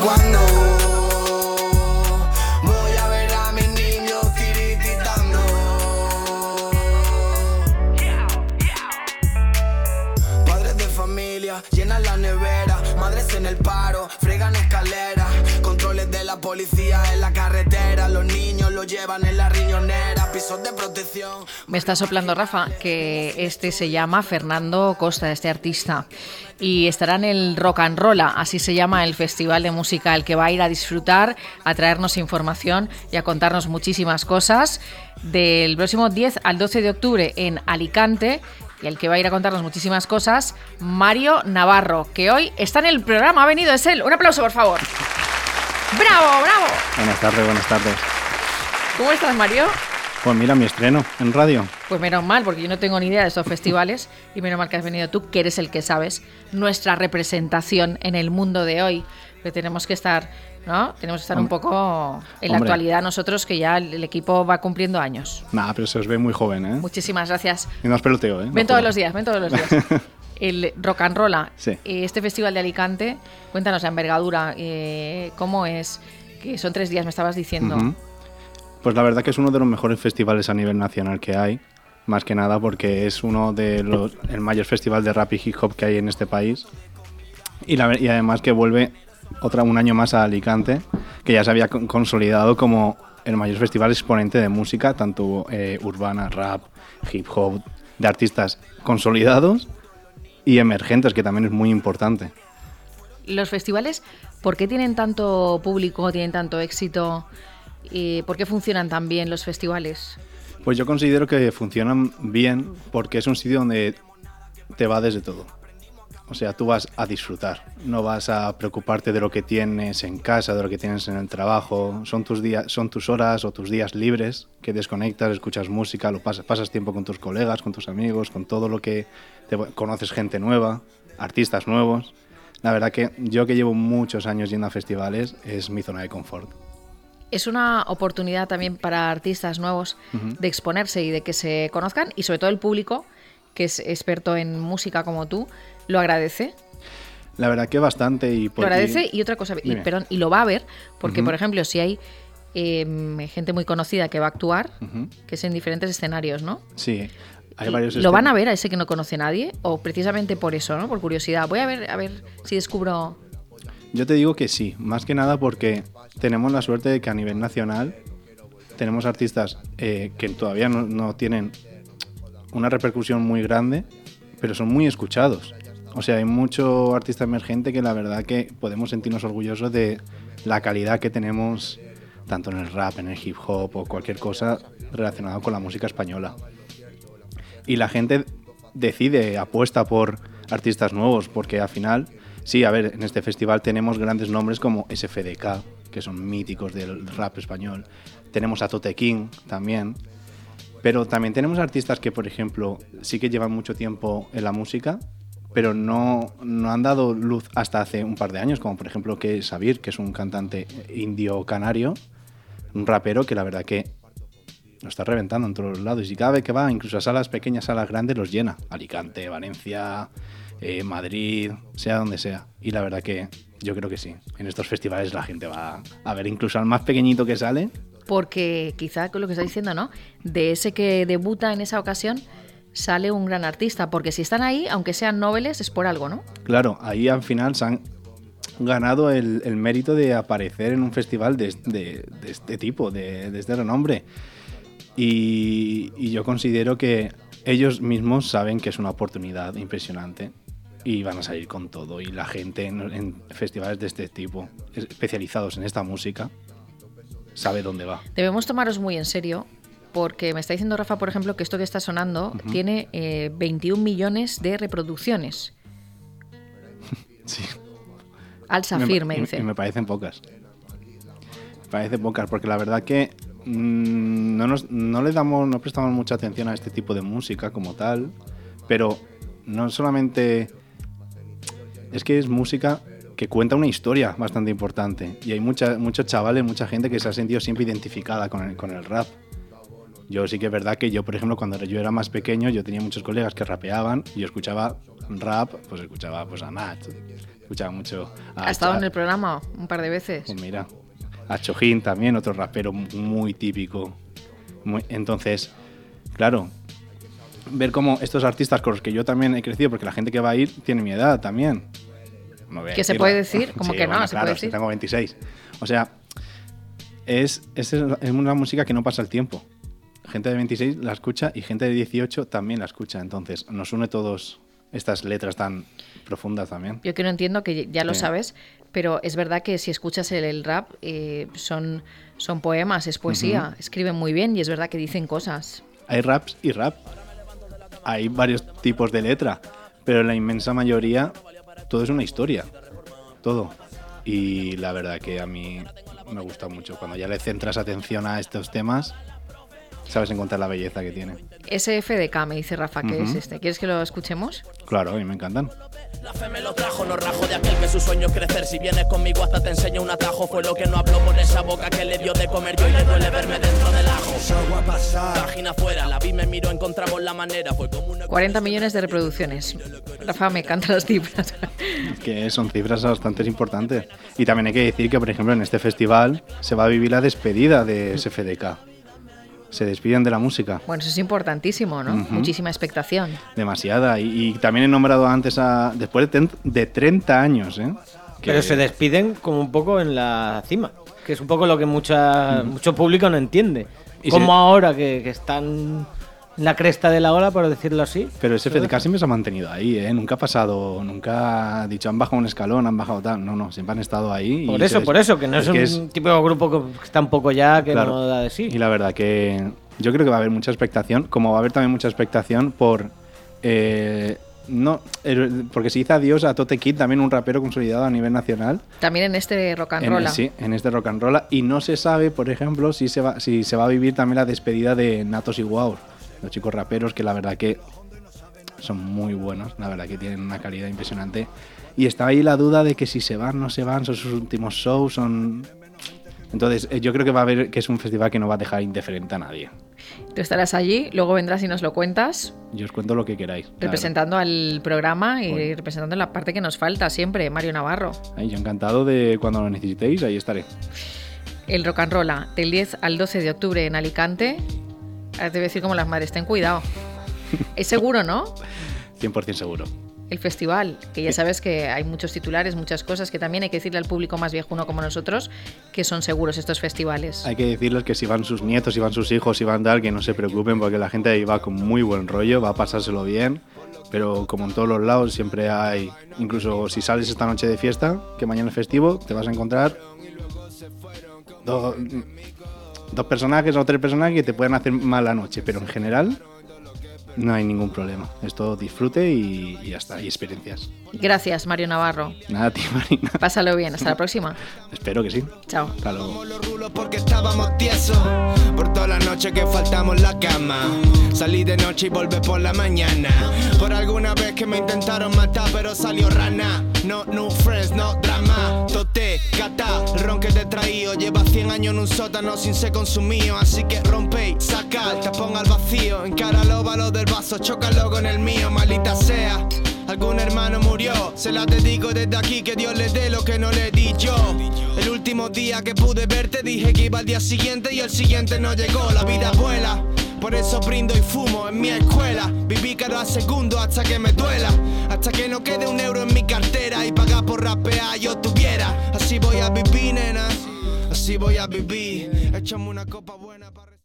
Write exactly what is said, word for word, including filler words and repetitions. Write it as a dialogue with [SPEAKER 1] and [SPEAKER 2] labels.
[SPEAKER 1] cuando voy a ver a mis niños tirititando. Padres de familia llenan la nevera, madres en el paro, fregan escaleras, controles de la policía en la carretera, los niños lo llevan en la riñonera, pisos de protección.
[SPEAKER 2] Me está soplando Rafa que este se llama Fernando Costa, este artista, y estará en el Rock and Rolla, así se llama el festival de música al que va a ir a disfrutar, a traernos información y a contarnos muchísimas cosas, del próximo diez al doce de octubre en Alicante. Y el que va a ir a contarnos muchísimas cosas, Mario Navarro, que hoy está en el programa, ha venido, es él. Un aplauso, por favor. ¡Bravo, bravo!
[SPEAKER 3] Buenas tardes, buenas tardes.
[SPEAKER 2] ¿Cómo estás, Mario?
[SPEAKER 3] Pues mira, mi estreno en radio.
[SPEAKER 2] Pues menos mal, porque yo no tengo ni idea de estos festivales, y menos mal que has venido tú, que eres el que sabes nuestra representación en el mundo de hoy. Que tenemos que estar, ¿no? Tenemos que estar
[SPEAKER 3] Hombre.
[SPEAKER 2] un poco en la
[SPEAKER 3] Hombre.
[SPEAKER 2] actualidad nosotros, que ya el equipo va cumpliendo años.
[SPEAKER 3] Nada, pero se os ve muy joven, ¿eh?
[SPEAKER 2] Muchísimas gracias.
[SPEAKER 3] Y no os peloteo, ¿eh?
[SPEAKER 2] Ven
[SPEAKER 3] No
[SPEAKER 2] todos
[SPEAKER 3] jodas.
[SPEAKER 2] los días, ven todos los días. El Rock and Rolla,
[SPEAKER 3] Sí.
[SPEAKER 2] este festival de Alicante, cuéntanos la envergadura, eh, cómo es, que son tres días, me estabas diciendo.
[SPEAKER 3] Ujú. Pues la verdad que es uno de los mejores festivales a nivel nacional que hay, más que nada porque es uno de los el mayor festival de rap y hip hop que hay en este país, y, la, y además que vuelve otra un año más a Alicante, que ya se había con- consolidado como el mayor festival exponente de música, tanto eh, urbana, rap, hip hop, de artistas consolidados y emergentes, que también es muy importante.
[SPEAKER 2] Los festivales, ¿por qué tienen tanto público, tienen tanto éxito? ¿Y por qué funcionan tan bien los festivales?
[SPEAKER 3] Pues yo considero que funcionan bien porque es un sitio donde te va desde todo. O sea, tú vas a disfrutar, no vas a preocuparte de lo que tienes en casa, de lo que tienes en el trabajo. Son tus días, son tus horas o tus días libres que desconectas, escuchas música, lo pasas, pasas tiempo con tus colegas, con tus amigos, con todo lo que te, conoces gente nueva, artistas nuevos. La verdad que yo, que llevo muchos años yendo a festivales, es mi zona de confort.
[SPEAKER 2] Es una oportunidad también para artistas nuevos
[SPEAKER 3] Ujú.
[SPEAKER 2] de exponerse y de que se conozcan, y sobre todo el público, que es experto en música como tú, lo agradece.
[SPEAKER 3] La verdad que bastante. Y por
[SPEAKER 2] Lo agradece y otra cosa, y,
[SPEAKER 3] Dime.
[SPEAKER 2] perdón, y lo va a ver, porque
[SPEAKER 3] Ujú.
[SPEAKER 2] por ejemplo, si hay eh, gente muy conocida que va a actuar,
[SPEAKER 3] Ujú.
[SPEAKER 2] que es en diferentes escenarios, ¿no?
[SPEAKER 3] Sí, hay varios.
[SPEAKER 2] ¿Lo van a
[SPEAKER 3] escen-
[SPEAKER 2] ver a ese que no conoce nadie? O precisamente por eso, ¿no? Por curiosidad. Voy a ver, a ver si descubro.
[SPEAKER 3] Yo te digo que sí, más que nada porque tenemos la suerte de que a nivel nacional tenemos artistas eh, que todavía no, no tienen una repercusión muy grande, pero son muy escuchados. O sea, hay mucho artista emergente que la verdad que podemos sentirnos orgullosos de la calidad que tenemos, tanto en el rap, en el hip hop o cualquier cosa relacionada con la música española. Y la gente decide, apuesta por artistas nuevos, porque al final, sí, a ver, en este festival tenemos grandes nombres como S F D K, que son míticos del rap español. Tenemos a Tote King también. Pero también tenemos artistas que, por ejemplo, sí que llevan mucho tiempo en la música, pero no, no han dado luz hasta hace un par de años, como por ejemplo que Sabir, que es un cantante indio canario, un rapero que la verdad que lo está reventando en todos los lados, y cada vez que va, incluso a salas pequeñas, salas grandes, los llena. Alicante, Valencia, eh, Madrid, sea donde sea. Y la verdad que yo creo que sí, en estos festivales la gente va a ver incluso al más pequeñito que sale.
[SPEAKER 2] Porque quizá con lo que está diciendo, ¿no? De ese que debuta en esa ocasión sale un gran artista. Porque si están ahí, aunque sean noveles, es por algo, ¿no?
[SPEAKER 3] Claro, ahí al final se han ganado el, el mérito de aparecer en un festival de, de, de este tipo, de, de este renombre. Y, y yo considero que ellos mismos saben que es una oportunidad impresionante y van a salir con todo. Y la gente en, en festivales de este tipo, especializados en esta música, sabe dónde va.
[SPEAKER 2] Debemos tomaros muy en serio, porque me está diciendo Rafa, por ejemplo, que esto que está sonando
[SPEAKER 3] Uh-huh.
[SPEAKER 2] tiene eh, veintiún millones de reproducciones.
[SPEAKER 3] Sí.
[SPEAKER 2] Al Safir, me,
[SPEAKER 3] y-
[SPEAKER 2] dice.
[SPEAKER 3] Y me parecen pocas. Me parecen pocas, porque la verdad que mmm, no, nos, no le damos, no prestamos mucha atención a este tipo de música como tal, pero no solamente es que es música que cuenta una historia bastante importante, y hay mucha, muchos chavales, mucha gente que se ha sentido siempre identificada con el, con el rap. Yo sí que es verdad que yo, por ejemplo, cuando yo era más pequeño, yo tenía muchos colegas que rapeaban y yo escuchaba rap, pues escuchaba pues a Nach, Escuchaba mucho a...
[SPEAKER 2] ¿Ha estado en el programa un par de veces?
[SPEAKER 3] Pues mira, a Chojín también, otro rapero muy típico. Muy, entonces, claro, ver cómo estos artistas con los que yo también he crecido, porque la gente que va a ir tiene mi edad también. No voy a
[SPEAKER 2] ¿Qué se
[SPEAKER 3] decirlo.
[SPEAKER 2] puede decir? ¿Cómo
[SPEAKER 3] Sí,
[SPEAKER 2] que no?
[SPEAKER 3] bueno,
[SPEAKER 2] ¿Se
[SPEAKER 3] claro,
[SPEAKER 2] puede decir?
[SPEAKER 3] sí, tengo veintiséis. O sea, es, es, es una música que no pasa el tiempo. Gente de veintiséis la escucha y gente de dieciocho también la escucha. Entonces, nos une todos estas letras tan profundas también.
[SPEAKER 2] Yo que no entiendo, que ya lo
[SPEAKER 3] Sí.
[SPEAKER 2] sabes, pero es verdad que si escuchas el, el rap, eh, son, son poemas, es poesía,
[SPEAKER 3] Ujú.
[SPEAKER 2] escriben muy bien y es verdad que dicen cosas.
[SPEAKER 3] Hay raps y rap. Hay varios tipos de letra, pero la inmensa mayoría todo es una historia. Todo. Y la verdad que a mí me gusta mucho. Cuando ya le centras atención a estos temas, sabes encontrar la belleza que tiene.
[SPEAKER 2] S F D K, me dice Rafa, que
[SPEAKER 3] Ujú.
[SPEAKER 2] es este. ¿Quieres que lo escuchemos?
[SPEAKER 3] Claro, a mí me encantan.
[SPEAKER 4] La fe me lo trajo, no rajo de aquel que su sueño es crecer. Si vienes conmigo hasta te enseño un atajo. Fue lo que no habló por esa boca que le dio de comer yo y le duele verme dentro del ajo. Página afuera, la vi, me miró, encontramos la manera. Fue como una...
[SPEAKER 2] cuarenta millones de reproducciones. Rafa, me encantan las cifras.
[SPEAKER 3] Que son cifras bastante importantes. Y también hay que decir que, por ejemplo, en este festival se va a vivir la despedida de S F D K. Se despiden de la música.
[SPEAKER 2] Bueno, eso es importantísimo, ¿no?
[SPEAKER 3] Ujú.
[SPEAKER 2] Muchísima expectación.
[SPEAKER 3] Demasiada. Y, y también he nombrado antes a... Después de, ten- de treinta años, ¿eh? Que-
[SPEAKER 5] Pero se despiden como un poco en la cima, que es un poco lo que mucha, mucho público no entiende.
[SPEAKER 3] Y
[SPEAKER 5] Como
[SPEAKER 3] se-
[SPEAKER 5] ahora que, que están en la cresta de la ola, por decirlo así.
[SPEAKER 3] Pero S F D K siempre se ha mantenido ahí, ¿eh? Nunca ha pasado, nunca ha dicho han bajado un escalón, han bajado tal. No, no, siempre han estado ahí. y
[SPEAKER 5] Por
[SPEAKER 3] se
[SPEAKER 5] eso,
[SPEAKER 3] des-
[SPEAKER 5] por eso, que no es,
[SPEAKER 3] que
[SPEAKER 5] un típico grupo que está un poco ya, que
[SPEAKER 3] Claro.
[SPEAKER 5] no da de sí.
[SPEAKER 3] Y la verdad que yo creo que va a haber mucha expectación, como va a haber también mucha expectación por... eh, no, el- porque se dice adiós a Tote Kid, también un rapero consolidado a nivel nacional.
[SPEAKER 2] También en este rock and
[SPEAKER 3] En,
[SPEAKER 2] roll.
[SPEAKER 3] sí, en este rock and roll. Y no se sabe, por ejemplo, si se va, si se va a vivir también la despedida de Natos y Wow, los chicos raperos que la verdad que son muy buenos, la verdad que tienen una calidad impresionante. Y está ahí la duda de que si se van, no se van, son sus últimos shows, son... Entonces, eh, yo creo que va a haber que es un festival que no va a dejar indiferente a nadie.
[SPEAKER 2] Tú estarás allí, luego vendrás y nos lo cuentas,
[SPEAKER 3] Yo os cuento lo que queráis. la
[SPEAKER 2] representando al programa y
[SPEAKER 3] Bueno.
[SPEAKER 2] representando la parte que nos falta siempre, Mario Navarro.
[SPEAKER 3] verdad. Ay, yo encantado de cuando lo necesitéis, ahí estaré.
[SPEAKER 2] El rock and roll del diez al doce de octubre en Alicante. Ahora te voy a decir como las madres, ten cuidado. Es seguro, ¿no?
[SPEAKER 3] cien por ciento seguro.
[SPEAKER 2] El festival, que ya sabes que hay muchos titulares, muchas cosas que también hay que decirle al público más viejuno como nosotros que son seguros estos festivales.
[SPEAKER 3] Hay que decirles que si van sus nietos, si van sus hijos, si van tal, que no se preocupen porque la gente ahí va con muy buen rollo, va a pasárselo bien, pero como en todos los lados siempre hay, incluso si sales esta noche de fiesta, que mañana es festivo, te vas a encontrar do- dos personajes o tres personajes que te pueden hacer mala noche, pero en general no hay ningún problema. Esto disfrute y, y ya está, y experiencias.
[SPEAKER 2] Gracias, Mario Navarro.
[SPEAKER 3] Nada, tío, Marina.
[SPEAKER 2] Pásalo bien. Hasta la próxima.
[SPEAKER 3] Espero que sí.
[SPEAKER 2] Chao.
[SPEAKER 3] Hasta luego.
[SPEAKER 1] Como los rulos porque estábamos tiesos. Por toda la noche que faltamos la cama. Salí de noche y volví por la mañana. Por alguna vez que me intentaron matar, pero salió rana. No, no friends, no drama. Tote, gata, el ron que te he traído. Lleva cien años en un sótano sin ser consumido. Así que rompe y saca el tapón al vacío. Encara los balos del vaso, chócalo con el mío, maldita sea. Algún hermano murió, se la dedico desde aquí, que Dios le dé lo que no le di yo. El último día que pude verte dije que iba al día siguiente y el siguiente no llegó. La vida vuela, por eso brindo y fumo en mi escuela. Viví cada segundo hasta que me duela, hasta que no quede un euro en mi cartera y pagar por rapear yo tuviera. Así voy a vivir, nena, así voy a vivir. Échame una copa buena para...